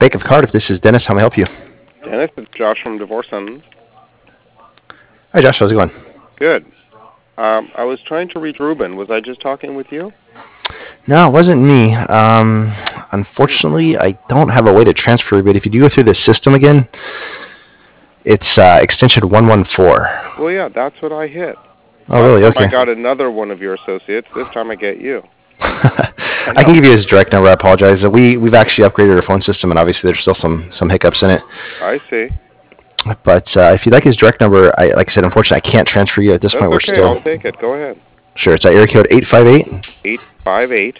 fake of card. If this is Dennis, how may I help you? Dennis, it's Josh from Divorce Sons. Hi, Josh. How's it going? Good. I was trying to reach Ruben. Was I just talking with you? No, it wasn't me. Unfortunately, I don't have a way to transfer, but if you do go through the system again, it's extension 114. Well, yeah, that's what I hit. Oh, really? Last time Okay. I got another one of your associates. This time I get you. I can give you his direct number. I apologize. We've actually upgraded our phone system, and obviously there's still some hiccups in it. I see. But if you'd like his direct number, like I said, unfortunately, I can't transfer you at this That's point. We're okay. still I'll take it. Go ahead. sure. It's area code 858 858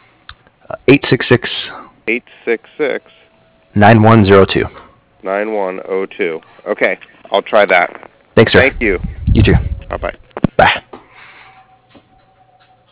866 866 9102. 9102. Okay, I'll try that. Thanks, sir. Thank you. You too. Bye-bye. Bye.